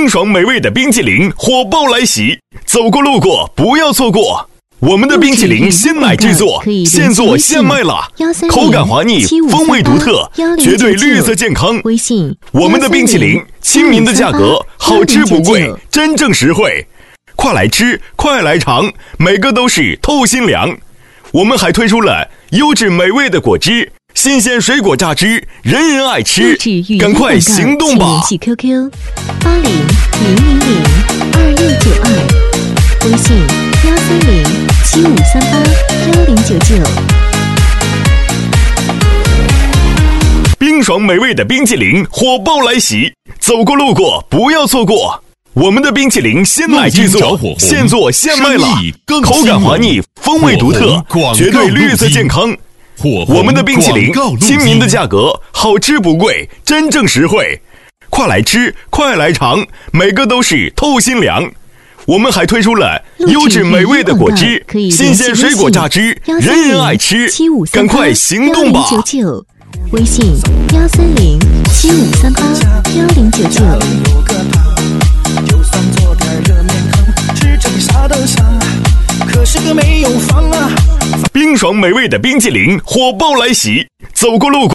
冰爽美味的冰淇淋火爆来袭，走过路过不要错过。我们的冰淇淋鲜奶制作，现做现卖了，口感滑腻，风味独特，绝对绿色健康。 微信， 我们的冰淇淋亲民的价格，好吃不贵，真正实惠。快来吃，快来尝，每个都是透心凉。我们还推出了优质美味的果汁，新鲜水果榨汁，人人爱吃，赶快行动吧！ 联系 QQ8000002692，微信13075381099。 冰爽美味的冰淇淋火爆来袭，走过路过不要错过。我们的冰淇淋鲜奶制作，现做现卖了，口感滑腻，风味独特，绝对绿色健康。我们的冰淇淋亲民的价格，好吃不贵，真正实惠。快来吃，快来尝，每个都是透心凉。我们还推出了优质美味的果汁，新鲜水果榨汁，人人爱吃，赶快行动吧！ 微信13075381099。 就算做点热面汤，吃这个啥都香啊，可是个没有房啊。 冰爽美味的冰淇淋火爆来袭，走过路过